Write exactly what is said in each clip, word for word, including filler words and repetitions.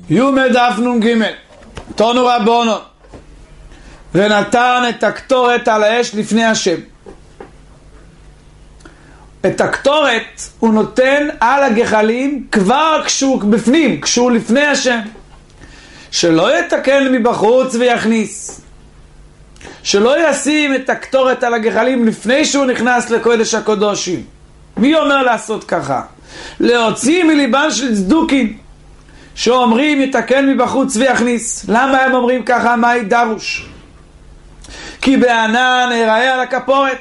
יומד דף נון ג' תונו רבונו ונתן את הקטורת על האש לפני השם. את הקטורת הוא נותן על הגחלים כבר כשהוא בפנים, כשהוא לפני השם, שלא יתקן מבחוץ ויכניס, שלא ישים את הקטורת על הגחלים לפני שהוא נכנס לקודש הקודשים. מי אומר לעשות ככה? להוציא מליבן של צדוקים שאומרים יתקן מבחוץ ויכניס. למה הם אומרים ככה? מהי דרוש? כי בענן יראה על הכפורת.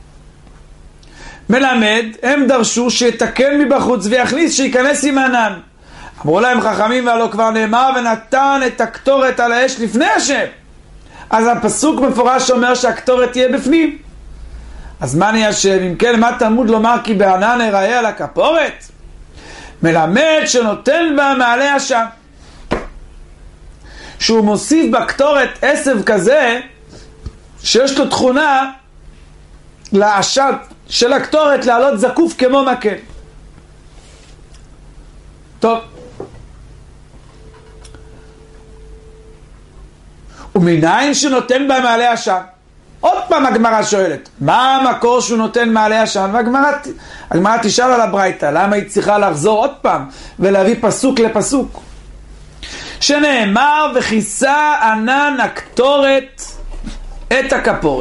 מלמד, הם דרשו שיתקן מבחוץ ויכניס, שיכנס עם ענן. אמרו להם חכמים, והלא כבר נאמר ונתן את הקטורת על האש לפני השם. אז הפסוק מפורש אומר שהקטורת תהיה בפנים. אז מה נהיה השם? אם כן, מה תלמוד לומר כי בענן יראה על הכפורת? מלמד שנותן בה מעלה עשן, שהוא מוסיף בקטורת עשב כזה שיש לו תכונה לעשן של הקטורת לעלות זקוף כמו מקל. טוב, ומניין שנותן בה מעלה עשן? עוד פעם הגמרא שואלת, מה המקור שהוא נותן מעלה עשן? והגמרא תשאל על הברייתא, למה היא צריכה לחזור עוד פעם ולהביא פסוק לפסוק? שנאמר וכיסה ענן הקטורת את הכפורת.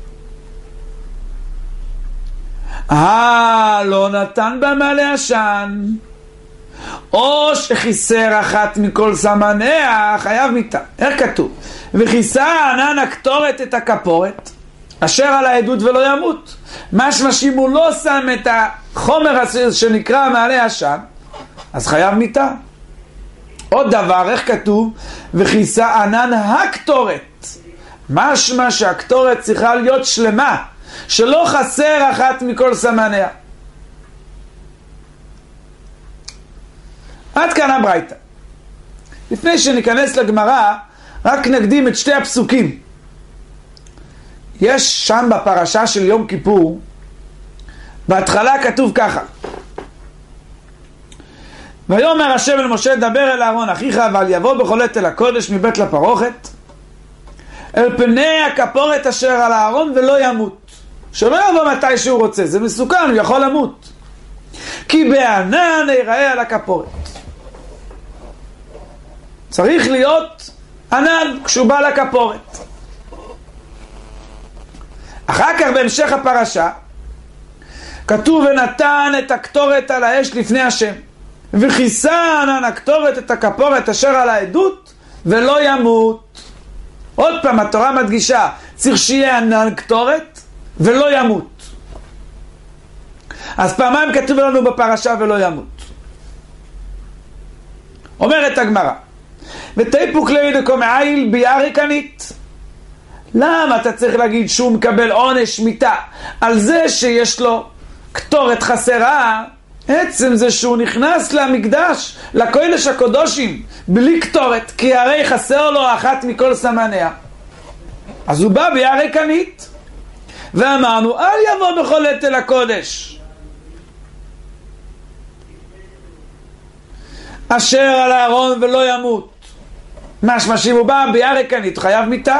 אה, לא נתן בה מעלה עשן, או שחיסר אחת מכל סמניה, חייב מיתה. איך כתוב? וכיסה ענן הקטורת את הכפורת אשר על העדות ולא ימות. משמע שאם הוא לא שם את החומר שנקרא מעלה עשן, אז חייב מיתה. עוד דבר, איך כתוב? וכיסה ענן הקטורת. משמע שהקטורת צריכה להיות שלמה, שלא חסר אחת מכל סמניה. עד כאן הברייתא. לפני שניכנס לגמרא, רק נקדים את שתי הפסוקים. יש שם בפרשה של יום כיפור, בהתחלה כתוב ככה: ויאמר השם אל משה דבר אל אהרון אחיך ואל יבוא בכל עת אל הקודש מבית לפרוכת אל פני הכפורת אשר על אהרון ולא ימות. שלא יבוא מתי שהוא רוצה, זה מסוכן, הוא יכול למות. כי בענן יראה על הכפורת. צריך להיות ענן כשהוא בא לכפורת. אחר כך בהמשך הפרשה כתוב ונתן את הקטורת על האש לפני השם וכיסה ענן הקטורת את הכפורת אשר על העדות ולא ימות. עוד פעם התורה מדגישה, צריך שיהיה ענן קטורת ולא ימות. אז פעמיים כתוב לנו בפרשה ולא ימות. אומרת הגמרא ותיפוק לידקו מעיל ביערי קנית. למה אתה צריך להגיד שהוא מקבל עונש מיתה על זה שיש לו קטורת חסרה? עצם זה שהוא נכנס למקדש, לקודש הקודשים בלי קטורת, כי הרי חסר לו אחת מכל סמניה, אז הוא בא ביערי קנית. ואמרנו אל יבוא בכל עת אל הקודש אשר על אהרון ולא ימות. משמע שאם הוא בא ביערי קנית חייב מיתה.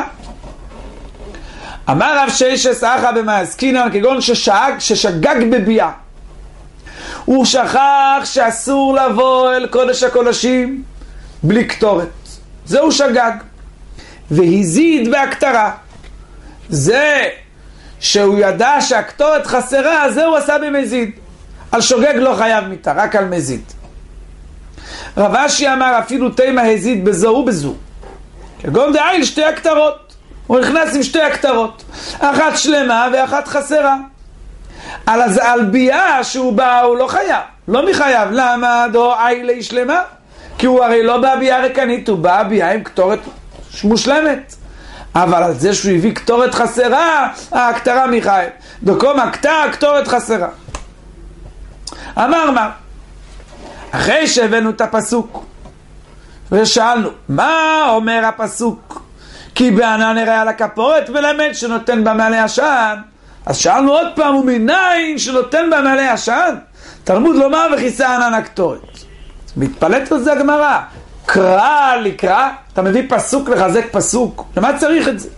אמר רב ששת אחא במעסקינן כגון ששג, ששגג בביאה, הוא שכח שאסור לבוא אל קודש הקודשים בלי קטורת, זהו שגג, והזיד בהקטרה. זה שהוא ידע שהקטורת חסרה, זה הוא עשה במזיד. על שוגג לא חייב מיתה, רק על מזיד. רב אשי אמר אפילו תימה הזיד בזו ובזו, כגון דעיל שתי הקטרות, הוא נכנס עם שתי הקטרות, אחת שלמה ואחת חסרה. על, על ביאה שהוא בא הוא לא חייב, לא מחייב. למה? דו עילי שלמה, כי הוא הרי לא בא ביאה רקנית, הוא בא ביאה עם קטורת מושלמת. אבל על זה שהוא הביא קטורת חסרה, הקטרה מחייב. דוקום הקטה, קטורת חסרה. אמר מה? אחרי שהבאנו את הפסוק ושאלנו מה אומר הפסוק כי בענן יראה על הכפורת מלמד שנותן בה מעלה עשן, אז שאלנו עוד פעם ומניין שנותן בה מעלה עשן? תלמוד לומר וכיסה ענן הקטורת. מתפלט על זה הגמרא, קרא לקרא, אתה מביא פסוק לחזק פסוק, למה צריך את זה?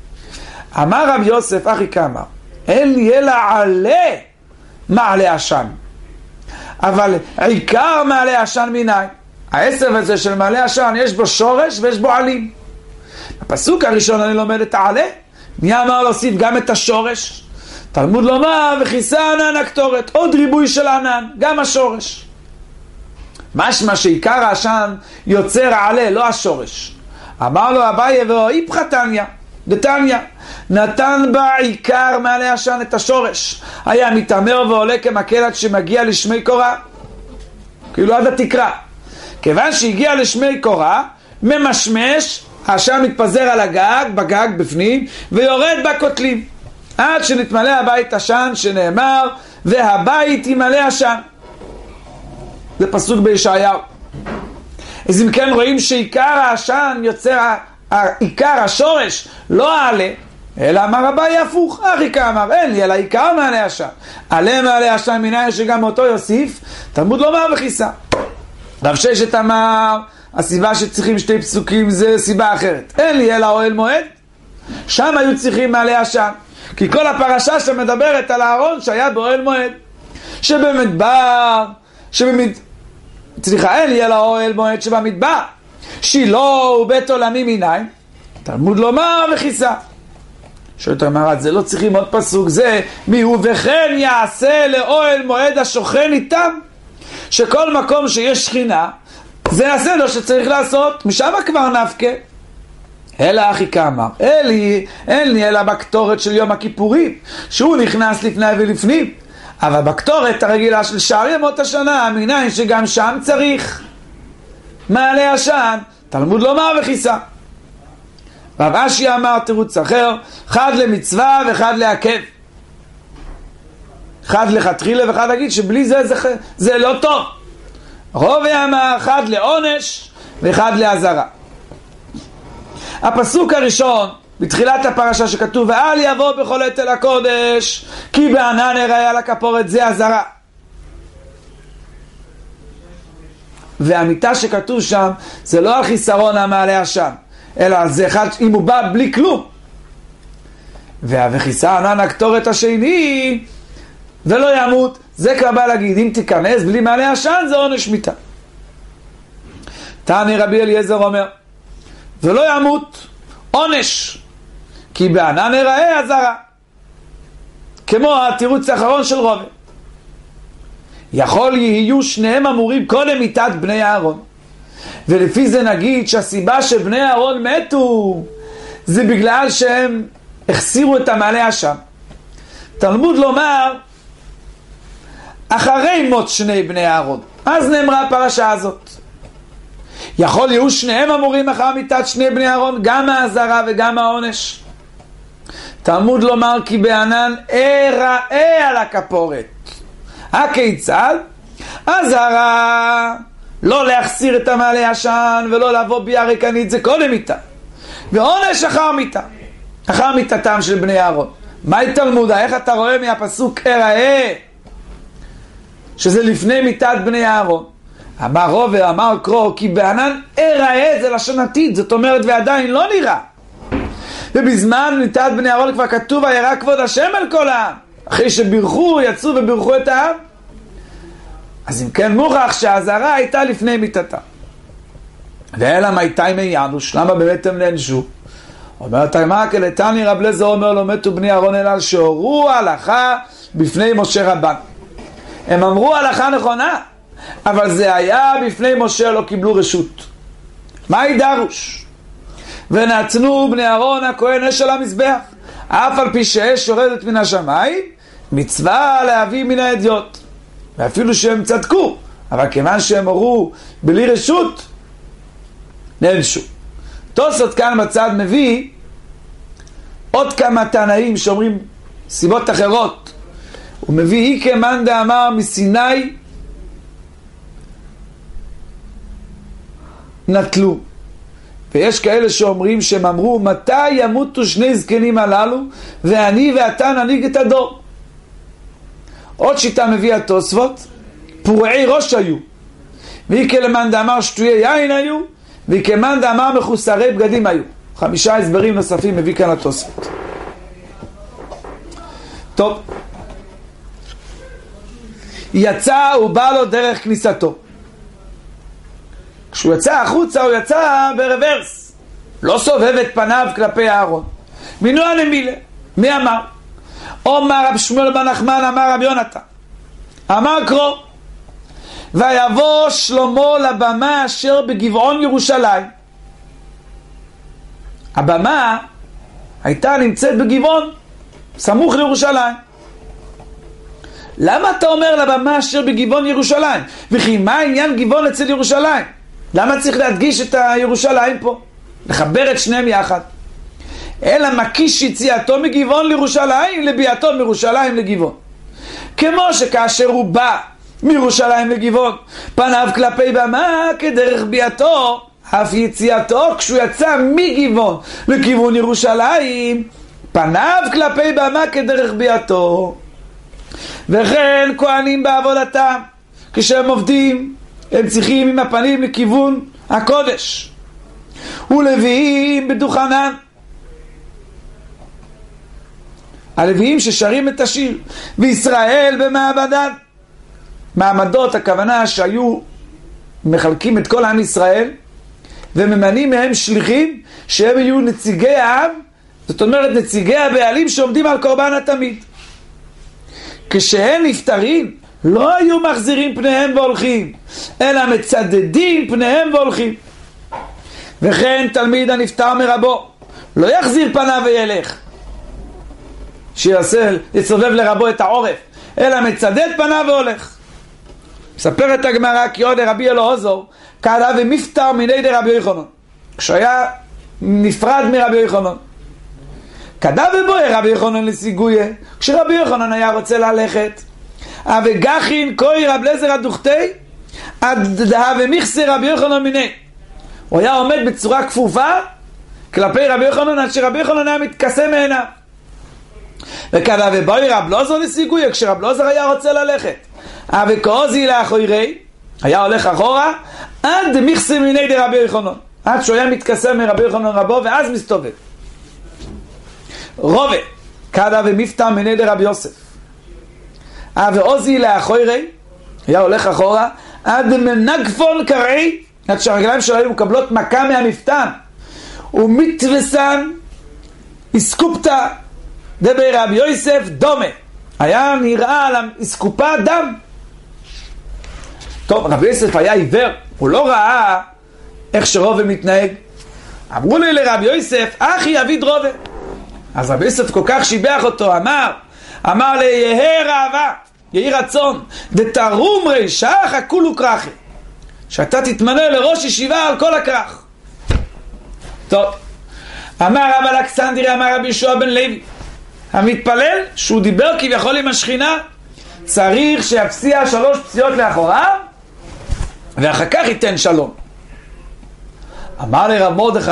אמר רב יוסף אחי כמה, אין לי אלא עלה מעלה עשן, אבל עיקר מעלה עשן מנין? העשב הזה של מעלה עשן יש בו שורש ויש בו עלים. בפסוק הראשון אני לומד את העלה, מי אמר להוסיף גם את השורש? תלמוד לומר וכיסה ענן הקטורת, עוד ריבוי של ענן, גם השורש. משמע שעיקר העשן יוצר העלה, לא השורש. אמר לו אביי ואיפכא תניא, דתניא, נתן בה עיקר מעלה עשן את השורש, היה מתעמר ועולה כמקל שמגיע לשמי קורה, כאילו עד התקרה. כיוון שהגיע לשמי קורה, ממשמש, העשן מתפזר על הגג, בגג בפנים, ויורד בכותלים, עד שנתמלא הבית עשן, שנאמר והבית ימלא עשן. זה פסוק בישעיהו. אז אם כן רואים שעיקר העשן יוצר, עיקר השורש לא העלה, אלא אמר אביי הפוך, אחי כאמר, אין לי אלא עיקר מעלה עשן, עלה מעלה עשן מנין שגם אותו יוסיף, תלמוד לומר וכיסה. רב ששת אמר, הסיבה שצריכים שתי פסוקים זה סיבה אחרת, אין לי אלא אוהל מועד, שם היו צריכים מעלה עשן, כי כל הפרשה שמדברת על הארון שהיה באוהל מועד, שבמדבר, שבמד... סליחה, אין לי אלא אוהל מועד שבמדבר, שילה ובית עולמי מנין, תלמוד לומר וכיסה. שואלת אמרת, זה לא צריכים עוד פסוק, זה מי הוא וכן יעשה לאוהל מועד השוכן איתם, שכל מקום שיש שכינה זה הסדר שצריך לעשות, משם כבר נפקה. אלא אחי כאמר, אלי, אין לי אלא בקטורת של יום הכיפורים, שהוא נכנס לפני ולפנים, אבל בקטורת הרגילה של שאר ימות השנה, מנין שגם שם צריך מעלה עשן, תלמוד לומר וכיסה. רב אשי אמר תירוץ אחר, אחד למצווה ואחד לעכב, אחד לכתחילה ואחד להגיד שבלי זה, זה זה לא טוב. רובי אמר אחד לעונש ואחד לעזרה. הפסוק הראשון בתחילת הפרשה שכתוב ואל יבוא בכל עת אל הקודש כי בענן יראה על הכפורת, זה עזרה. והמיטה שכתוב שם זה לא על חיסרון המעלה עשן, אלא זה אחד אם הוא בא בלי כלום. וכיסה ענן הקטורת השני ולא ימות, זה כבר בא להגיד אם תיכנס בלי מעלה עשן זה עונש מיתה. תעני רבי אליעזר אומר ולא ימות עונש כי בענן יראה עזרה, כמו התירוץ האחרון של רובי. יכול יהיו שניהם אמורים קודם מיתת בני אהרון, ולפי זה נגיד שהסיבה שבני אהרון מתו זה בגלל שהם החסירו את המעלה עשן. תלמוד לומר אחרי מות שני בני אהרון, אז נאמרה הפרשה הזאת. יכול יהיו שניהם אמורים אחר מיתת שני בני אהרון, גם העזרה וגם העונש. תלמוד לומר כי בענן אראה על הכפורת. הכיצד? עזרה לא להחסיר את המעלה עשן ולא לבוא בי הריקנית, זה קודם מיתה, ועונש אחר מיתה, אחר מיתתם של בני אהרון. מהי תלמודה? איך אתה רואה מהפסוק אראה שזה לפני מיתת בני אהרון? אמר רובר, אמר קרוא, כי בענן אראה זה לשון עתיד, זאת אומרת ועדיין לא נראה, ובזמן מיתת בני אהרון כבר כתוב וירא כבוד השם על כל העם, אחרי שבירכו יצאו ובירכו את העם. אז אם כן מוכח שהעזרה הייתה לפני מיתתה. ואלה מייתי מיינוש, למה באמת הם נענשו? אומרת תימא כלתני רב אליעזר אומר לא מתו בני אהרון אלא שהורו הלכה בפני משה רבן. הם אמרו הלכה נכונה, אבל זה היה בפני משה, לא קיבלו רשות. מהי דרוש? ונתנו בני אהרון הכהן אש על המזבח, אף על פי שאש יורדת מן השמיים, מצווה להביא מן האדיוט. ואפילו שהם צדקו, אבל כיוון שהם הורו בלי רשות, נענשו. תוספות כאן בצד מביא עוד כמה תנאים שאומרים סיבות אחרות. הוא מביא איקה מאן דאמר מסיני נטלו, ויש כאלה שאומרים שהם אמרו מתי ימותו שני זקנים הללו ואני ואתה ננהיג את הדור. עוד שיטה מביא התוספות, פורעי ראש היו, ואיקה למאן דאמר שטויי יין היו, וכמאן דאמר מחוסרי בגדים היו. חמישה הסברים נוספים מביא כאן התוספות. טוב, יצא ובא לו דרך כניסתו. כשהוא יצא החוצה הוא יצא ברוורס, לא סובב את פניו כלפי הארון. מנוע נמילה. מי אמר? אומר רב שמואל בן נחמן אמר רב יונתן אמר קרוא ויבוא שלמה לבמה אשר בגבעון ירושלים. הבמה הייתה נמצאת בגבעון סמוך לירושלים. למה אתה אומר לבמה אשר בגבעון ירושלים? וכי מה העניין גבעון אצל ירושלים? למה צריך להדגיש את הירושלים פה? לחבר את שניהם יחד. אלא מקיש יציאתו מגבעון לירושלים לביאתו מירושלים לגבעון. כמו שכאשר הוא בא מירושלים לגבעון פניו כלפי במה כדרך ביאתו, אף יציאתו כשהוא יצא מגבעון לכיוון ירושלים פניו כלפי במה כדרך ביאתו. וכן כהנים בעבודתם כשהם עובדים הם צריכים עם הפנים לכיוון הקודש, ולוויים בדוכנן. הלוויים ששרים את השיר וישראל במעבדן. מעמדות הכוונה שהיו מחלקים את כל עם ישראל וממנים מהם שליחים שהם יהיו נציגי העם, זאת אומרת נציגי הבעלים שעומדים על קורבן התמיד. כשהם נפטרים לא היו מחזירים פניהם והולכים, אלא מצדדים פניהם והולכים. וכן תלמיד הנפטר מרבו לא יחזיר פניו וילך, שיעשה, יסובב לרבו את העורף, אלא מצדד פניו והולך. מספרת הגמרא כי עוד רבי אלעזר קרא ומפטר מני רבי יוחנן, כשהיה נפרד מרבי יוחנן. כדא ובואי רבי יוחנן לסיגויה, כשרבי יוחנן היה רוצה ללכת. וגחין כוי רב לזר הדוכתי עד דה ומכסה רבי יוחנן מיני. הוא היה עומד בצורה כפופה כלפי רבי יוחנן עד שרבי יוחנן היה מתכסה מעיניו. וכדא ובואי רב לזר לסיגויה, כשרב לזר היה רוצה ללכת. וכעוזי לאחורי היה הולך אחורה עד מכסה מיני דה רבי יוחנן, עד שהוא היה מתכסה מרבי יוחנן רבו ואז מסתובב. רובה כדא ומפטר מיני דה רבי יוסף. ועוזי לאחורי היה הולך אחורה עד מנגפון קראי, עד שהרגליים שלו היו מקבלות מכה מהמפתן. ומתווסן איסקופתא דבי רבי יוסף דומה, היה נראה על האיסקופה דם. טוב, רבי יוסף היה עיוור, הוא לא ראה איך שרובה מתנהג. אמרו לי לרבי יוסף אחי אביד רובה. אז רבי יוסף כל כך שיבח אותו, אמר אמר לי יהי ראווה יהי רצון דתרום רישך הכולו כרחי, שאתה תתמנה לראש ישיבה על כל הכרך. טוב, אמר רב אלכסנדרי אמר רבי יהושע בן לוי, המתפלל שהוא דיבר כביכול עם השכינה צריך שיפסיע שלוש פסיעות לאחוריו ואחר כך ייתן שלום. אמר לרב מרדכי,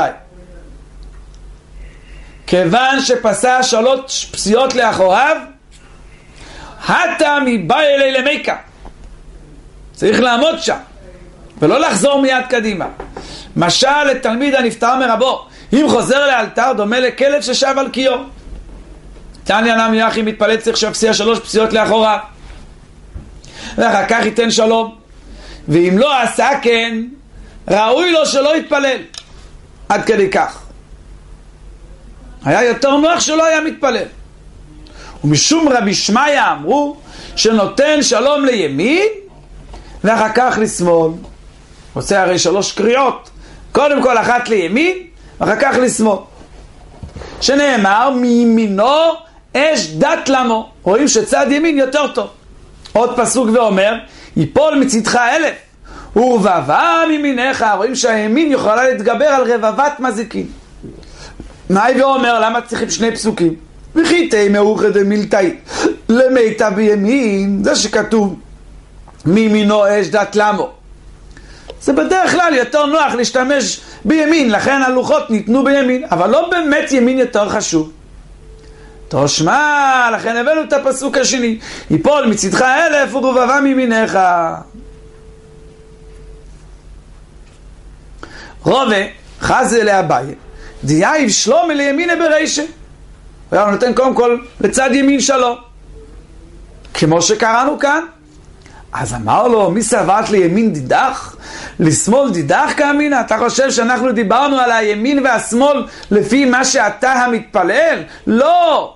כיוון שפסע שלוש פסיעות לאחוריו הטה מבאי אלי למיקה, צריך לעמוד שם ולא לחזור מיד קדימה. משל לתלמיד הנפטר מרבו, אם חוזר לאלתר דומה לכלב ששב על קיו. תניא נמי אחי מתפלל צריך שיפסיע שלוש פסיעות לאחוריו ואחר כך ייתן שלום, ואם לא עשה כן ראוי לו שלא יתפלל. עד כדי כך היה יותר נוח שלא היה מתפלל. ומשום רבי שמעיה אמרו שנותן שלום לימין ואחר כך לשמאל. עושה הרי שלוש קריאות, קודם כל אחת לימין ואחר כך לשמאל, שנאמר מימינו אש דת למו. רואים שצד ימין יותר טוב. עוד פסוק ואומר יפול מצדך אלף ורבבה מימיניך. רואים שהימין יכולה להתגבר על רבבת מזיקים. מה ואומר למה צריכים שני פסוקים? וכי תהי מאוחד דמילתאי למיטה בימין, זה שכתוב מימינו אש דת למו, זה בדרך כלל יותר נוח להשתמש בימין, לכן הלוחות ניתנו בימין, אבל לא באמת ימין יותר חשוב. תושמע, לכן הבאנו את הפסוק השני, יפול מצדך אלף ורבבה מימיניך. רובה חזה לאביי, דייב שלום לימינה ברישה. הוא היה נותן קודם כל לצד ימין שלו, כמו שקראנו כאן. אז אמר לו, מי סברת לימין דידך? לשמאל דידך כאמינה? אתה חושב שאנחנו דיברנו על הימין והשמאל לפי מה שאתה המתפלל? לא!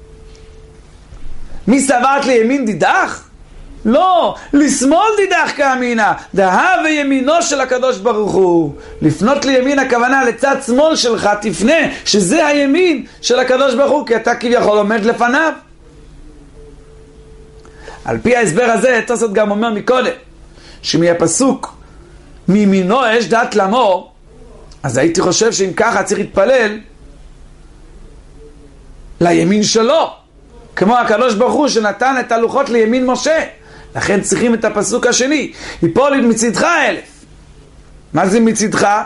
מי סברת לימין דידך? לא! לשמאל דידך כאמינה. דהה וימינו של הקדוש ברוך הוא. לפנות לימין הכוונה לצד שמאל שלך, תפנה, שזה הימין של הקדוש ברוך הוא, כי אתה כביכול עומד לפניו. על פי ההסבר הזה, תוספות גם אומר מקודם, שמהפסוק מימינו יש דת לאמור, אז הייתי חושב שאם ככה צריך להתפלל לימין שלו, כמו הקדוש ברוך הוא שנתן את הלוחות לימין משה. לכן צריכים את הפסוק השני, יפול מצדך אלף. מה זה מצדך?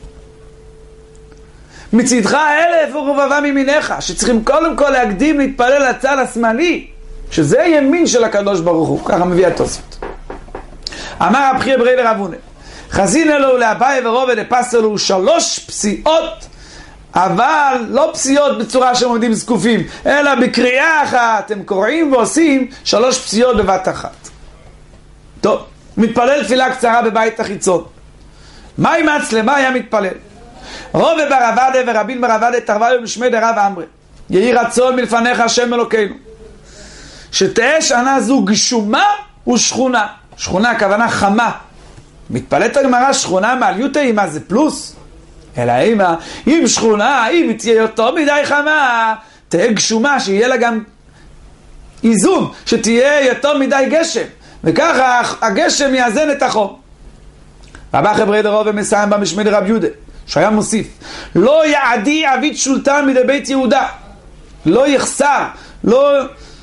מצדך אלף ורבבה מימיניך, שצריכים קודם כל להקדים להתפלל לצד השמאלי, שזה ימין של הקדוש ברוך הוא. ככה מביא התוספות. אמר הבחיר ברי לרב הונא, חזין אלו לאביי ורובה לפס אלו שלוש פסיעות, אבל לא פסיעות בצורה שהם עומדים זקופים, אלא בקריאה אחת הם קוראים ועושים שלוש פסיעות בבת אחת. טוב, מתפלל תפילה קצרה בבית החיצון. מה עם הצלמה היה מתפלל? רובה בר עבדה ורבין בר עבדה תרווה ומשמי דרב אמרי, יהי רצון מלפניך השם אלוקינו, שתהא שנה זו גשומה ושכונה. שכונה הכוונה חמה. מתפלאת הגמרא שכונה מעליותי, מה זה פלוס? אלא אימה, אם שכונה, אם תהיה יותר מדי חמה, תהיה גשומה, שיהיה לה גם איזון, שתהיה יותר מדי גשם, וככה הגשם יאזן את החום. רבא חברי דרוב ומסיים במשמי דרב יהודה, שהיה מוסיף, לא יעדי עבית שולטן מדי בית יהודה, לא יחסר, לא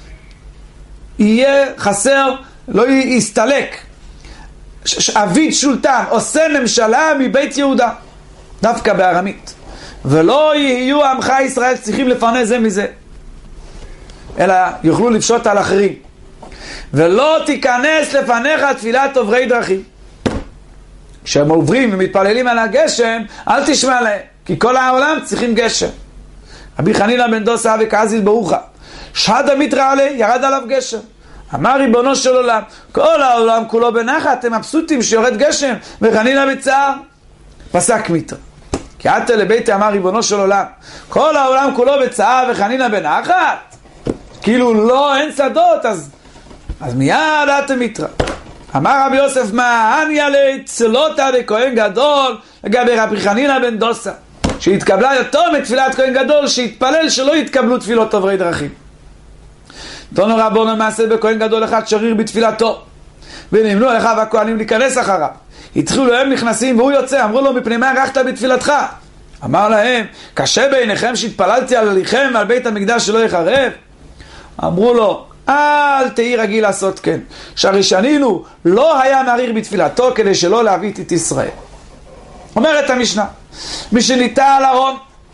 יהיה חסר, לא יסתלק, עבית שולטן, עושה ממשלה מבית יהודה, דווקא בארמית, ולא יהיו עמך ישראל צריכים לפרנס זה מזה, אלא יוכלו לפשוט על אחרים. ולא תיכנס לפניך תפילת עוברי דרכים. כשהם עוברים ומתפללים על הגשם, אל תשמע להם, כי כל העולם צריכים גשם. רבי חנינא בן דוסא וכעזיל ברוכה, שד המתרא עלי, ירד עליו גשם. אמר ריבונו של עולם, כל העולם כולו בנחת, אתם מבסוטים שיורד גשם, וחנינא בצער. פסק מיתרא. כי עתה לביתי אמר ריבונו של עולם, כל העולם כולו בצער וחנינא בנחת? כאילו לא, אין שדות, אז, אז מיד עתה מיתרא. אמר רבי יוסף, מה עניה לצלותה וכהן גדול לגבי רבי חנינא בן דוסא, שהתקבלה יותר מתפילת כהן גדול, שהתפלל שלא יתקבלו תפילות עוברי דרכים. תונו רבונו מעשה בכהן גדול אחד שריר בתפילתו, ונמנו אליך והכהנים להיכנס אחריו. התחילו הם נכנסים והוא יוצא, אמרו לו, מפני מה ערכת בתפילתך? אמר להם, קשה בעיניכם שהתפללתי על הליכם ועל בית המקדש שלא יחרב? אמרו לו, אל תהי רגיל לעשות כן, שהרי שנינו לא היה מעריך בתפילתו כדי שלא להביא את ישראל. אומרת המשנה, מי שניטה על ארון,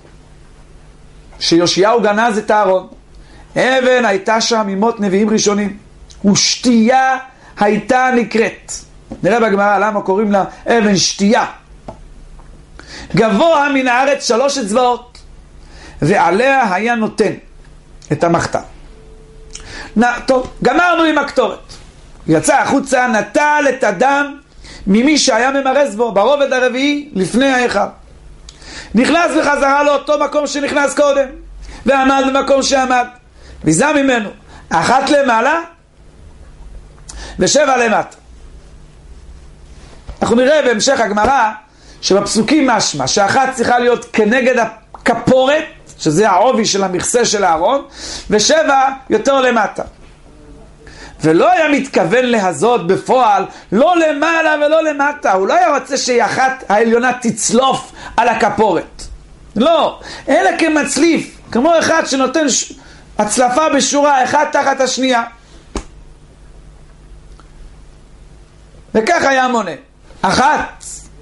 שיושיהו גנז את הארון, אבן הייתה שם ממות נביאים ראשונים, ושתייה הייתה נקראת. נראה בגמרא למה קוראים לה אבן שתייה. גבוה מן הארץ שלוש אצבעות, ועליה היה נותן את המחתה. טוב, גמרנו עם הקטורת. יצא החוצה, נטל את הדם ממי שהיה ממרז בו, ברובד הרביעי לפני ההיכל. נכנס בחזרה לאותו מקום שנכנס קודם, ועמד במקום שעמד, ויזה ממנו אחת למעלה ושבע למטה. אנחנו נראה בהמשך הגמרא שבפסוקים משמע שאחת צריכה להיות כנגד הכפורת, שזה העובי של המכסה של הארון, ושבע יותר למטה. ולא היה מתכוון להזות בפועל, לא למעלה ולא למטה. הוא לא היה רוצה שהיא אחת העליונה תצלוף על הכפורת. לא, אלא כמצליף, כמו אחד שנותן ש... הצלפה בשורה, אחד תחת השנייה. וכך היה מונה. אחת,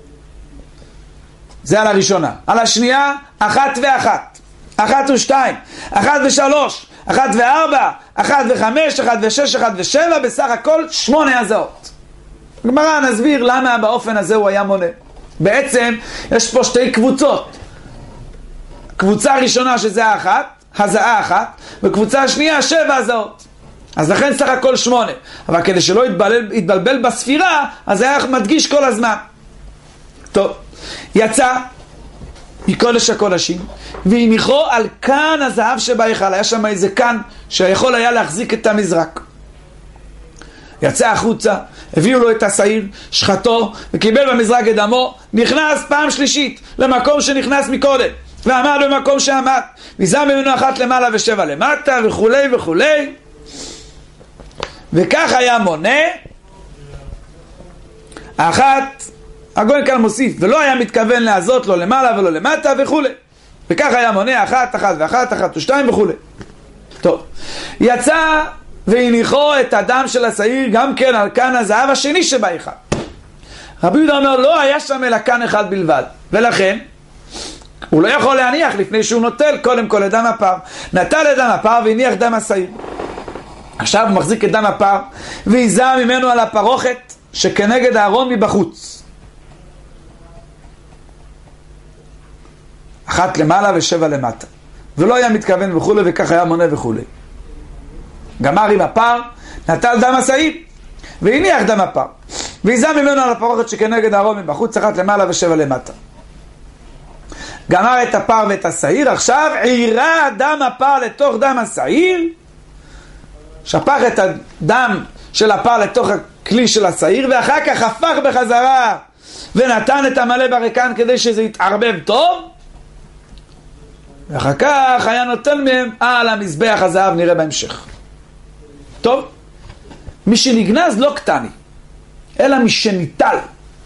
זה על הראשונה. על השנייה, אחת ואחת. אחת ושתיים, אחת ושלוש, אחת וארבע, אחת וחמש, אחת ושש, אחת ושבע, בסך הכל שמונה הזעות. גמרא נסביר למה באופן הזה הוא היה מונה. בעצם יש פה שתי קבוצות. קבוצה ראשונה שזה האחת, הזעה אחת, וקבוצה שנייה שבע הזעות. אז לכן סך הכל שמונה. אבל כדי שלא יתבלבל, יתבלבל בספירה, אז היה מדגיש כל הזמן. טוב, יצא מקודש הקודשים, והניחו על כאן הזהב שבהיכל. היה שם איזה כאן שיכול היה להחזיק את המזרק. יצא החוצה, הביאו לו את השעיר, שחטו, וקיבל במזרק את דמו, נכנס פעם שלישית למקום שנכנס מקודם, ועמד במקום שעמד, ויזם ממנו אחת למעלה ושבע למטה, וכולי וכולי. וכך היה מונה, אחת, הגויין כאן מוסיף, ולא היה מתכוון לעזות לו למעלה ולא למטה וכולי. וכך היה מונה, אחת, אחת ואחת, אחת ושתיים וכולי. טוב, יצא והניחו את הדם של השעיר גם כן על כאן הזהב השני שבהיכל. רבי יהודה אומר, לא היה שם אלא כאן אחד בלבד, ולכן הוא לא יכול להניח לפני שהוא נוטל קודם כל את דם הפר. נטל את דם הפר והניח דם השעיר. עכשיו הוא מחזיק את דם הפר ויזע ממנו על הפרוכת שכנגד הארון מבחוץ, אחת למעלה ושבע למטה, ולא היה מתכוון וכולי, וכך היה מונה וכולי. גמר עם הפר, נטל דם השעיר והניח דם הפר ויזע ממנו על הפרוכת שכנגד הארון מבחוץ, אחת למעלה ושבע למטה. גמר את הפר ואת השעיר, עכשיו עירה דם הפר לתוך דם השעיר, שפך את הדם של הפר לתוך הכלי של השעיר, ואחר כך הפך בחזרה ונתן את המלא ברקן כדי שזה יתערבב טוב, ואחר כך היה נותן מהם על המזבח הזהב. נראה בהמשך. טוב, מי שנגנז לא קטני, אלא מי שניטל.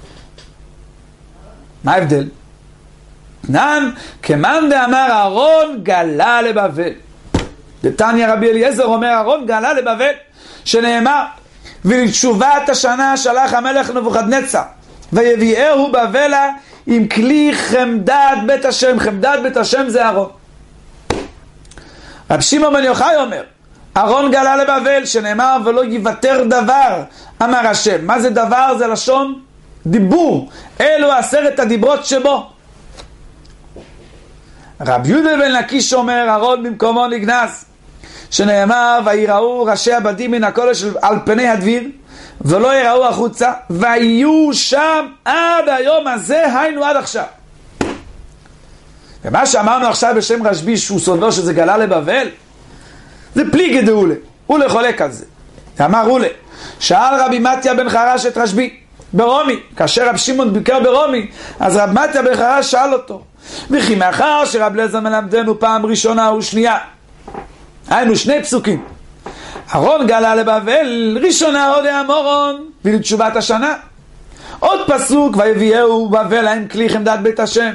מה ההבדל? תנן כמאן דאמר אהרון גלה לבבל. דתניא רבי אליעזר אומר אהרון גלה לבבל, שנאמר ולתשובת השנה שלח המלך נבוכדנצר ויביאהו בבלה עם כלי חמדת בית השם. חמדת בית השם זה אהרון. רב שמעון בן יוחאי אומר אהרון גלה לבבל, שנאמר ולא יוותר דבר אמר השם. מה זה דבר? זה לשון דיבור, אלו עשרת הדיברות שבו. רב יהודה בן לקיש אומר אהרון במקומו נגנז, שנאמר ויראו ראשי הבדים מן הקודש על פני הדביר ולא יראו החוצה, ויהיו שם עד היום הזה, היינו עד עכשיו. ומה שאמרנו עכשיו בשם רשב"י שהוא סודו שזה גלה לבבל, זה פליגי דאולה, הוא לחולק על זה. אמר אולה, שאל רבי מתיה בן חרש את רשב"י ברומי, כאשר רב שמעון ביקר ברומי, אז רב מתיה בן חרש שאל אותו, וכי מאחר שרב אליעזר מלמדנו פעם ראשונה ושנייה, היינו שני פסוקים, אהרון גלה לבבל, ראשונה עוד האמורון ולתשובת השנה, עוד פסוק ויביאהו בבל עם כלי חמדת בית השם.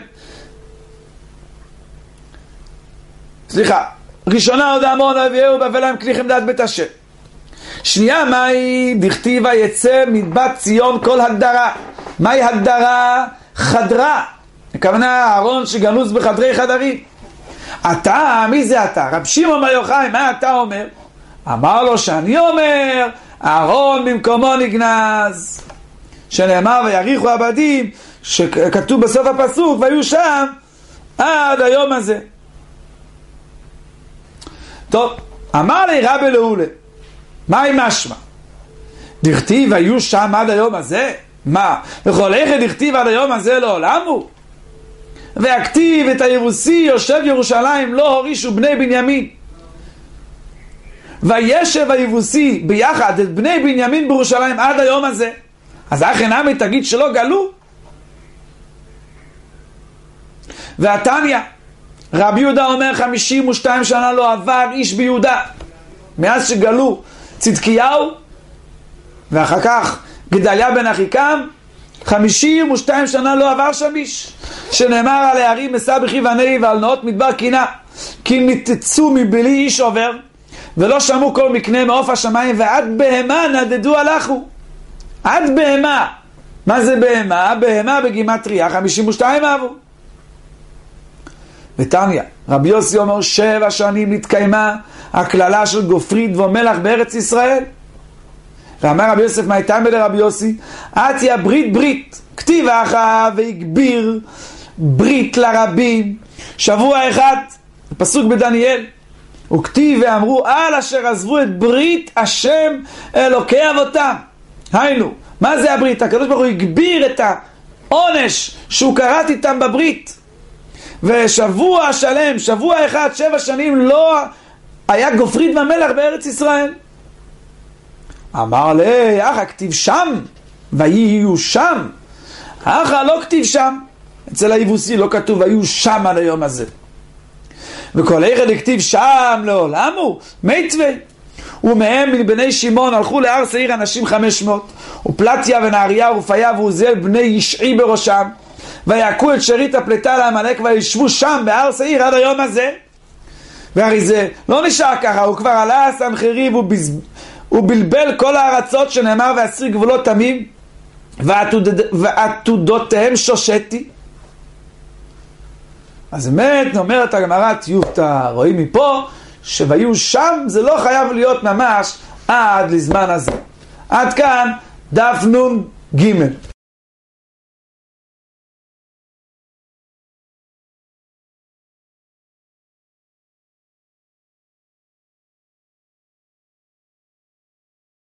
סליחה, ראשונה עוד האמורון ויביאהו בבל עם כלי חמדת בית השם. שנייה, מהי דכתיבה יצא מדבת ציון כל הגדרה. מהי הגדרה? חדרה, הכוונה הארון שגנוז בחדרי חדרים. אתה, מי זה אתה? רב שמעון בר יוחאי, מה אתה אומר? אמר לו שאני אומר אהרון במקומו נגנז, שנאמר ויריחו עבדים, שכתוב בסוף הפסוק והיו שם עד היום הזה. טוב, אמר לי רבי לאולה, מה היא משמע? דכתיב היו שם עד היום הזה? מה? וכל איך דכתיב עד היום הזה לעולם הוא? והכתיב את היבוסי יושב ירושלים לא הורישו בני בנימין, וישב היבוסי ביחד את בני בנימין בירושלים עד היום הזה. אז אחי נמי תגיד שלא גלו? והתניא רבי יהודה אומר חמישים ושתיים שנה לא עבר איש ביהודה מאז שגלו צדקיהו ואחר כך גדליה בן אחיקם, חמישים ושתיים שנה לא עבר שם איש, שנאמר על הערים מסבכי ונהי ועל נאות מדבר קינה, כי ניתצו מבלי איש עובר ולא שמעו כל מקנה מעוף השמיים, ועד בהמה נדדו הלכו. עד בהמה. מה זה בהמה? בהמה בגימטריה חמישים ושתיים אהבו. ותניא רבי יוסי אומר שבע שנים נתקיימה הכללה של גופרית ומלח בארץ ישראל, ואמר רבי יוסף מאיתמר לרבי יוסי, עתיה ברית ברית, כתיב אחא והגביר ברית לרבים, שבוע אחד, פסוק בדניאל, וכתיב ואמרו על אשר עזבו את ברית השם אלוקי אבותם. היינו, מה זה הברית? הקדוש ברוך הוא הגביר את העונש שהוא קראת איתם בברית, ושבוע שלם, שבוע אחד, שבע שנים לא היה גופרית ומלח בארץ ישראל. אמר לי, אחא כתיב שם ויהיו שם, אחא לא כתיב שם, אצל היבוסי לא כתוב ויהיו שם על היום הזה. וכל אחד הכתיב שם לעולם הוא מיתווה. ומהם מבני שמעון הלכו להר שעיר אנשים חמש מאות, ופלטיה ונהריה ורפיה ועוזיאל בני ישעי בראשם, ויעקו את שארית הפלטה לעמלק וישבו שם בהר שעיר עד היום הזה. והרי זה לא נשאר ככה, הוא כבר עלה סנחריב ובלבל כל הארצות שנאמר ועשיר גבולות תמים ועתודותיהם שושתי. אז באמת אומרת הגמרא טיובטא, רואים מפה שויהיו שם זה לא חייב להיות ממש עד לזמן הזה. עד כאן דף נון ג'.